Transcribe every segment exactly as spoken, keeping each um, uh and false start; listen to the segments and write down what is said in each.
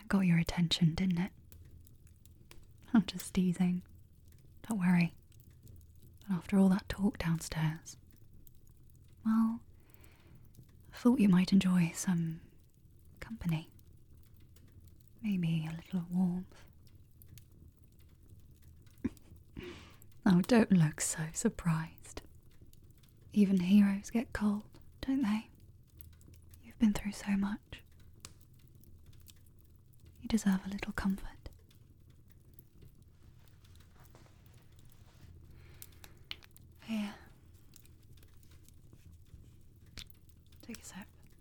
That got your attention, didn't it? I'm just teasing. Don't worry. But after all that talk downstairs, well, I thought you might enjoy some company. Maybe a little warmth. Oh, don't look so surprised. Even heroes get cold, don't they? You've been through so much. You deserve a little comfort. Here. Take a sip.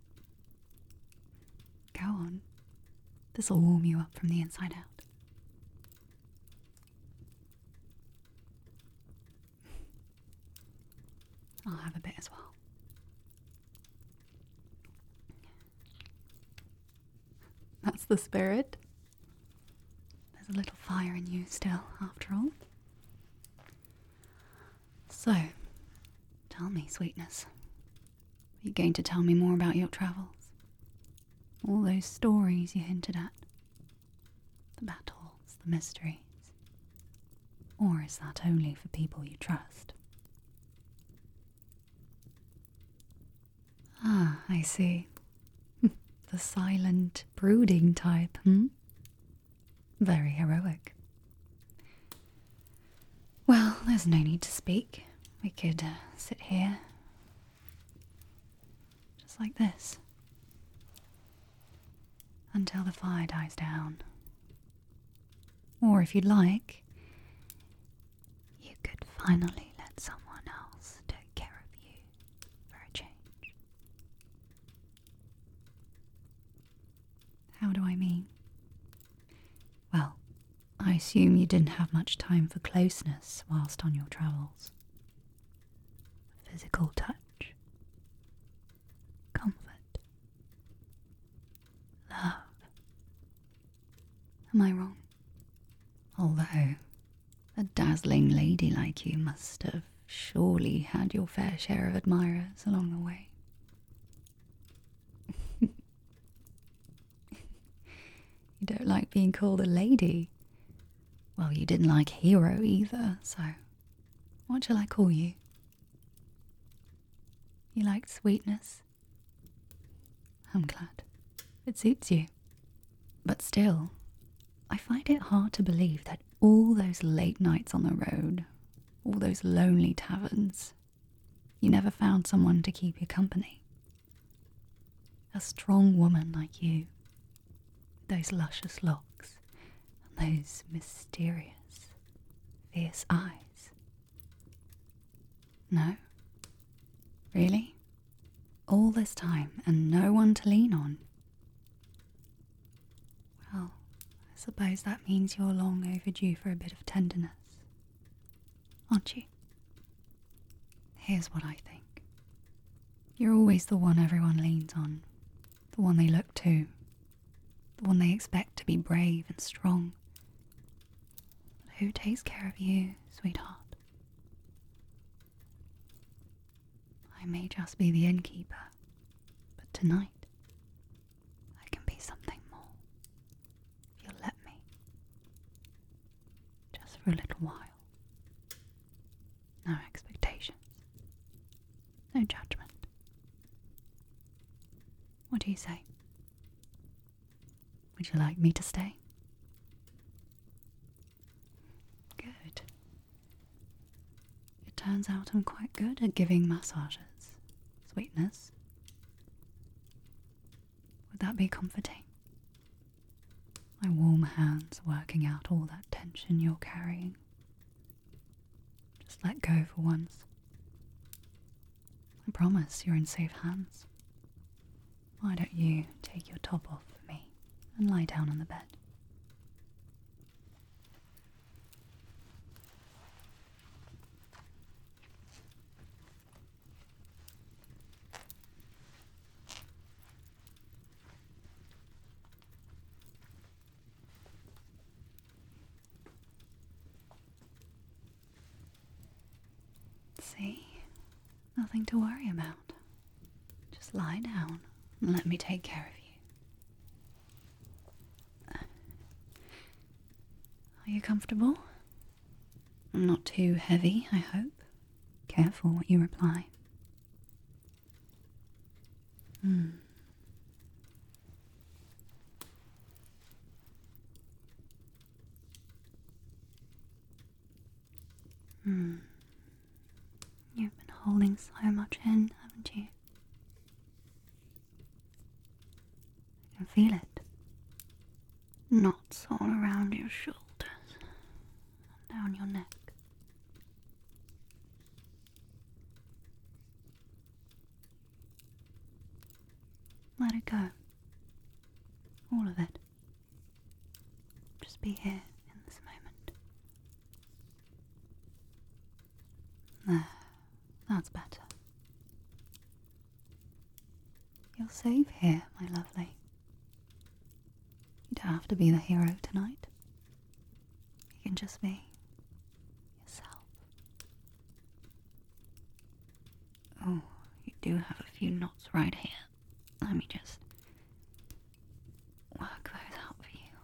Go on. This'll warm you up from the inside out. I'll have a bit as well. That's the spirit. There's a little fire in you still, after all. So, tell me, sweetness. Are you going to tell me more about your travels? All those stories you hinted at? The battles, the mysteries? Or is that only for people you trust? Ah, I see. The silent, brooding type, hmm? Very heroic. Well, there's no need to speak. We could uh, sit here. Just like this. Until the fire dies down. Or if you'd like, you could finally let someone else take care of you for a change. How do I mean? Well, I assume you didn't have much time for closeness whilst on your travels. Physical touch. Comfort. Love. Am I wrong? Although, a dazzling lady like you must have surely had your fair share of admirers along the way. You don't like being called a lady. Well, you didn't like hero either, so what shall I call you? You like sweetness? I'm glad. It suits you. But still, I find it hard to believe that all those late nights on the road, all those lonely taverns, you never found someone to keep you company. A strong woman like you, those luscious locks, and those mysterious, fierce eyes. No? Really? All this time and no one to lean on? Well, I suppose that means you're long overdue for a bit of tenderness, aren't you? Here's what I think. You're always the one everyone leans on, the one they look to, the one they expect to be brave and strong. But who takes care of you, sweetheart? I may just be the innkeeper, but tonight I can be something more, if you'll let me. Just for a little while. No expectations. No judgment. What do you say? Would you like me to stay? Good. It turns out I'm quite good at giving massages. Sweetness. Would that be comforting? My warm hands working out all that tension you're carrying. Just let go for once. I promise you're in safe hands. Why don't you take your top off for me and lie down on the bed? See? Nothing to worry about. Just lie down and let me take care of you. Are you comfortable? Not too heavy, I hope. Careful what you reply. Hmm. Hmm. You've been holding so much in, haven't you? I can feel it. Knots all around your shoulders and down your neck. Let it go. All of it. Just be here in this moment. There. That's better. You're safe here, my lovely. You don't have to be the hero tonight. You can just be yourself. Oh, you do have a few knots right here. Let me just work those out for you.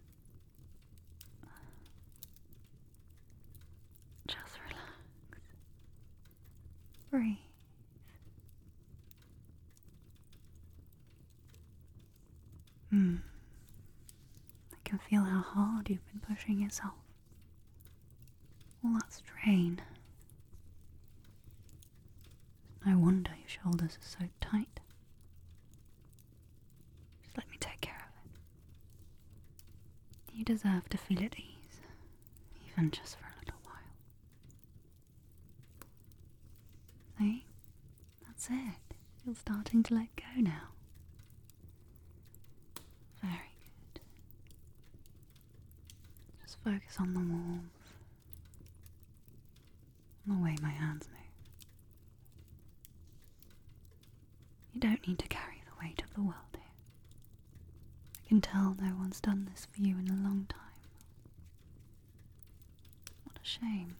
Just relax. Breathe. Hmm. I can feel how hard you've been pushing yourself. All that strain. No wonder your shoulders are so tight. Just let me take care of it. You deserve to feel at ease, even just for a little while. See? That's it. You're starting to let go now. Very good. Just focus on the warmth, on the way my hands move. You don't need to carry the weight of the world here. I can tell no one's done this for you in a long time. What a shame.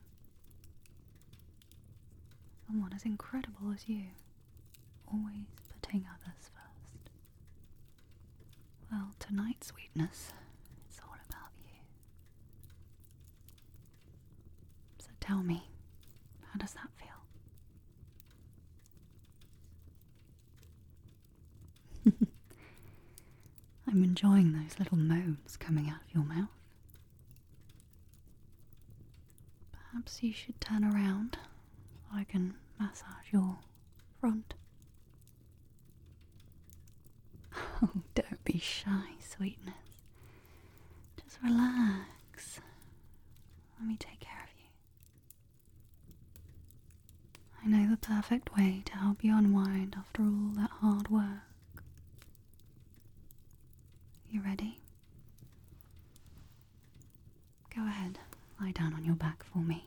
Someone as incredible as you, always putting others first. Well, tonight, sweetness, it's all about you. So tell me, how does that feel? I'm enjoying those little moans coming out of your mouth. Perhaps you should turn around so I can massage your front. Oh, don't be shy, sweetness. Just relax. Let me take care of you. I know the perfect way to help you unwind after all that hard work. You ready? Go ahead, lie down on your back for me.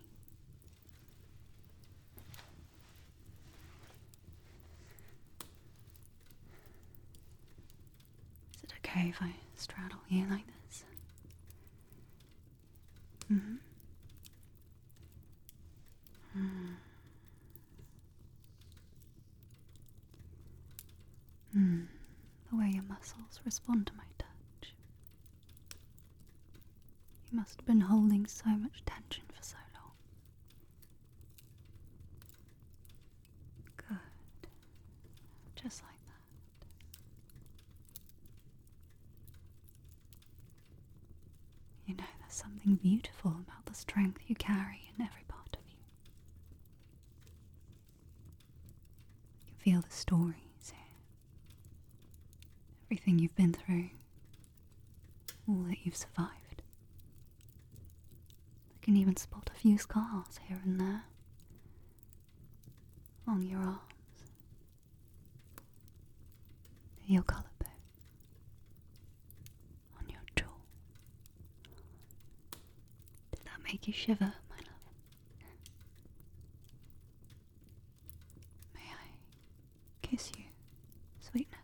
Is it okay if I straddle you like this? Mm-hmm. Mm. Mm. The way your muscles respond to my touch. You must have been holding so much tension for so long. Good. Just like that. You know, there's something beautiful about the strength you carry in every part of you. You can feel the stories here. Everything you've been through. All that you've survived. I can even spot a few scars here and there. Along your arms. Near your collarbone. On your jaw. Did that make you shiver, my love? May I kiss you, sweetness?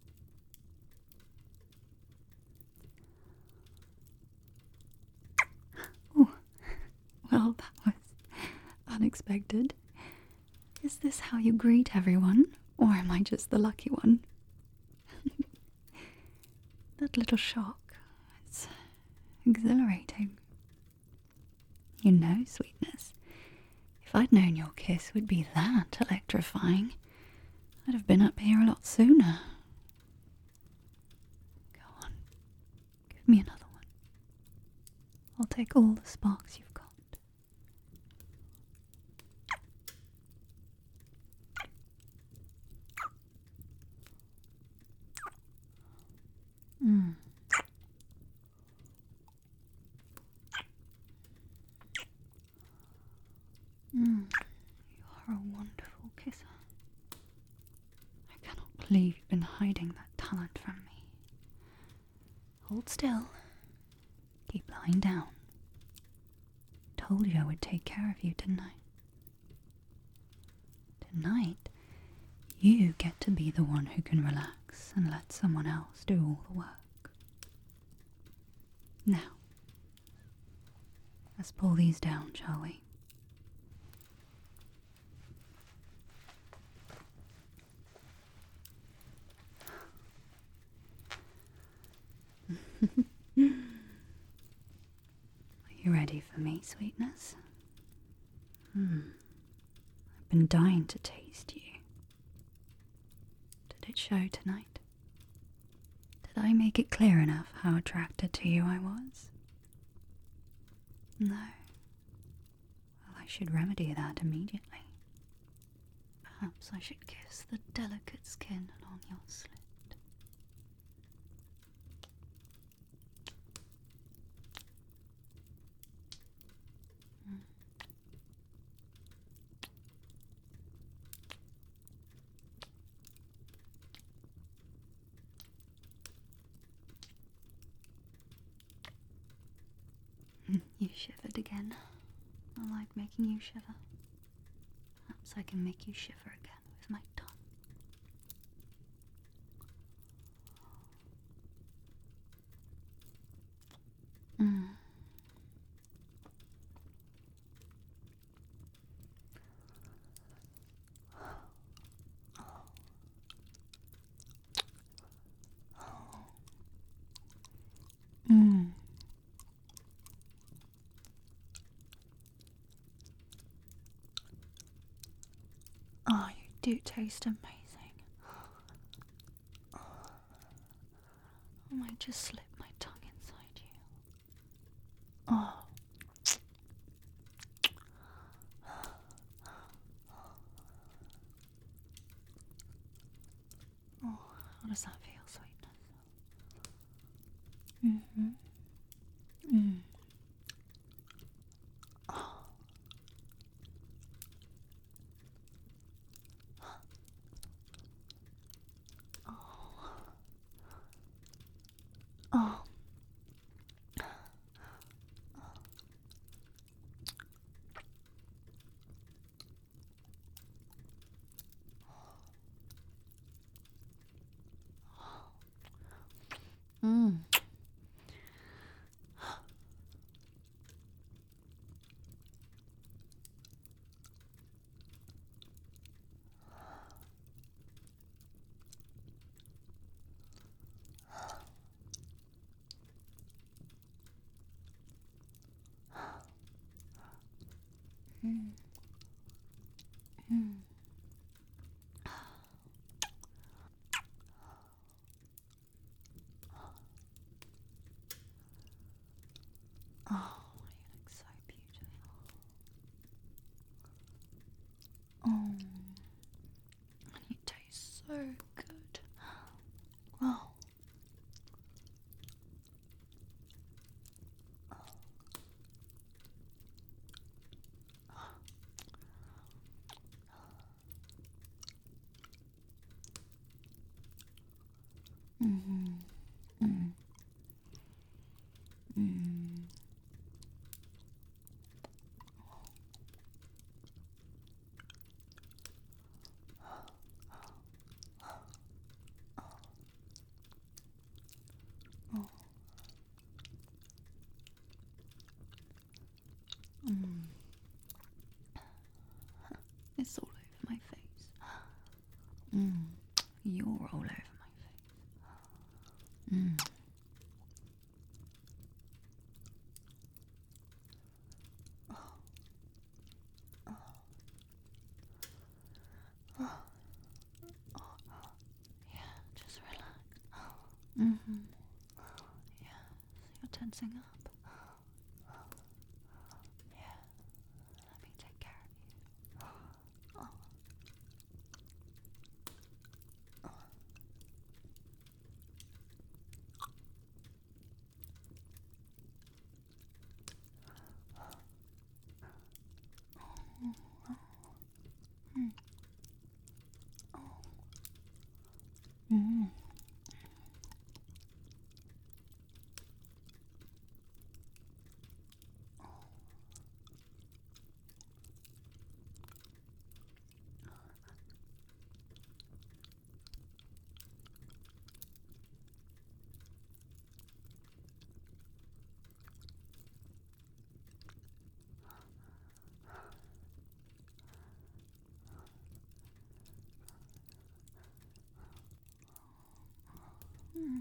Oh, well, that was unexpected. Is this how you greet everyone, or am I just the lucky one? That little shock, it's exhilarating. You know, sweetness, if I'd known your kiss would be that electrifying, I'd have been up here a lot sooner. Go on, give me another one. I'll take all the sparks you've got. Mm. Mm. You are a wonderful kisser. I cannot believe you've been hiding that talent from me. Hold still. Keep lying down. Told you I would take care of you, didn't I? Tonight, you get to be the one who can relax and let someone else do all the work. Now, let's pull these down, shall we? Are you ready for me, sweetness? Hmm. I've been dying to taste you. Did it show tonight? Did I make it clear enough how attracted to you I was? No. Well, I should remedy that immediately. Perhaps I should kiss the delicate skin along your slit. You shivered again. I like making you shiver. Perhaps I can make you shiver again with my tongue. Mm. Mm. Oh, you do taste amazing. Oh, I might just slip my tongue inside you. Oh. Oh, how does that feel, sweetness? Mm-hmm. Mm. Oh. Oh. Mm. Mm. Mm. Oh, you look so beautiful. Oh, and you taste so good. Oh. Mm-hmm. Mm. Mm. Oh. Mm. It's all over my face. Mm. You're all over my face. Mm. Oh. Mm-hmm. Yes, you're tensing up. Yeah, let me take care of you. Oh. Oh. Mm. Oh. Mm. Mm.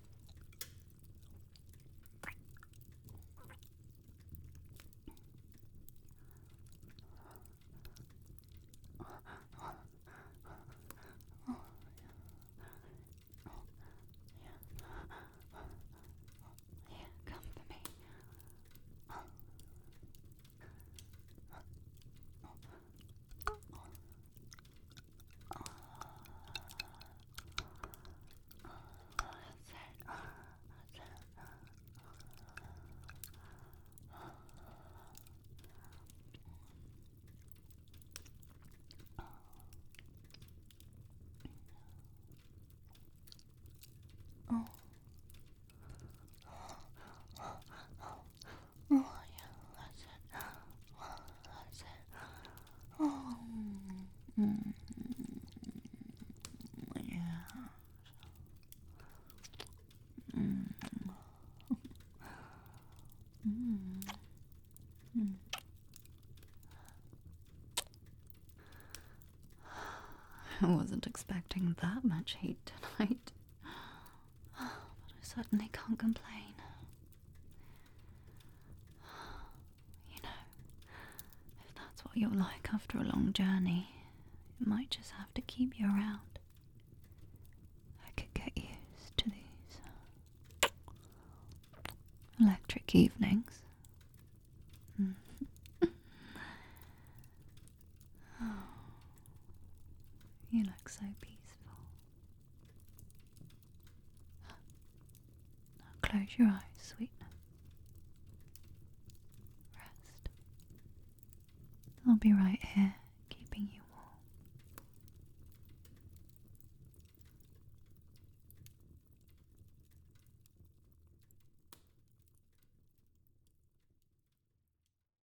Yeah, come for me. That's it. That's it. Oh. Oh, yeah, that's it. That's it. Oh. Mm. Yeah. Mm. Mm. Mm. I wasn't expecting that much heat tonight, but I certainly can't complain. You know, if that's what you're like after a long journey, it might just have to keep you around. I could get used to these electric evenings. Mm. Oh, you look so peaceful. Now close your eyes, sweetheart. Rest. I'll be right here